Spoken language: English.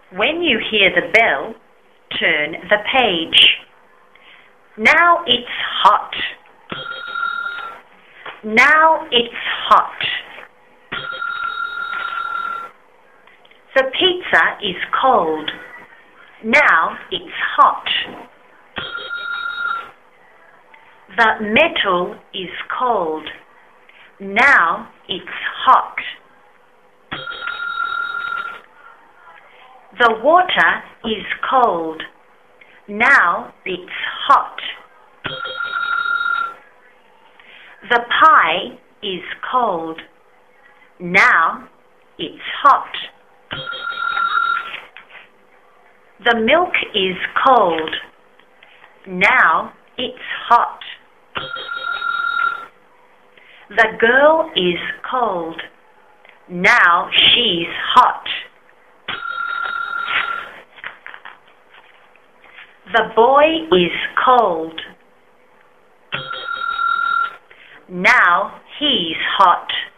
When you hear the bell, turn the page. Now it's hot. Now it's hot. The pizza is cold. Now it's hot. The metal is cold. Now it's hot. The water is cold. Now it's hot. The pie is cold. Now it's hot. The milk is cold. Now it's hot. The girl is cold. Now she's hot. The boy is cold. Now he's hot.